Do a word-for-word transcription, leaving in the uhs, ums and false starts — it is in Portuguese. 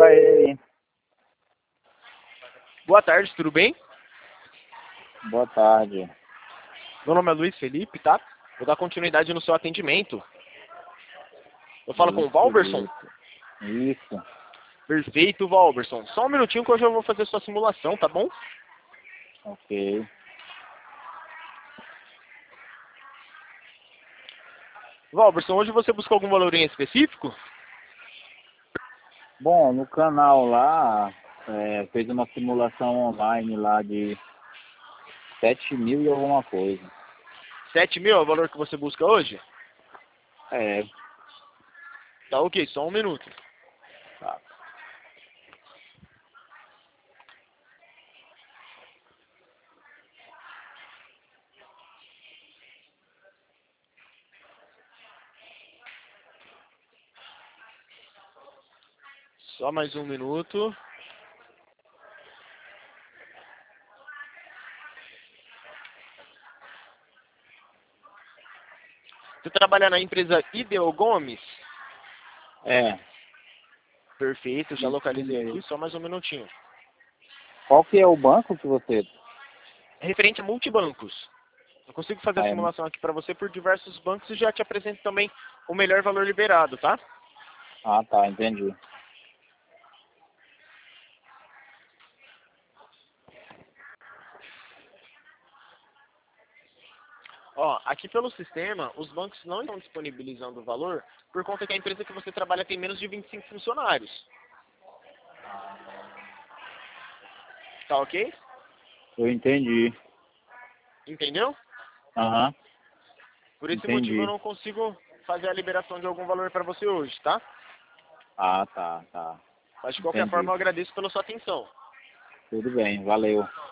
pra ele aí. Boa tarde, tudo bem? Boa tarde. Meu nome é Luiz Felipe, tá? Vou dar continuidade no seu atendimento. Eu falo com o Isso, Valberson? isso. Isso. Perfeito, Valberson. Só um minutinho que hoje eu vou fazer sua simulação, tá bom? Ok. Valberson, hoje você buscou algum valor em específico? Bom, no canal lá, é, fez uma simulação online lá de sete mil e alguma coisa. sete mil é o valor que você busca hoje? É, Tá ok, só um minuto. tá. Só mais um minuto. Você trabalha na empresa Ideo Gomes? É. Perfeito, já Isso localizei aqui, mesmo. só mais um minutinho. Qual que é o banco que você... Referente a multibancos. Eu consigo fazer a Ah, é... simulação aqui para você por diversos bancos e já te apresento também o melhor valor liberado, tá? ah, tá, entendi. Ó, aqui pelo sistema, os bancos não estão disponibilizando o valor por conta que a empresa que você trabalha tem menos de vinte e cinco funcionários. Tá ok? Eu entendi. Entendeu? Aham, Por esse motivo eu entendi. não consigo fazer a liberação de algum valor para você hoje, tá? Ah, tá, tá. Mas de qualquer forma Entendi. eu agradeço pela sua atenção. Tudo bem, valeu.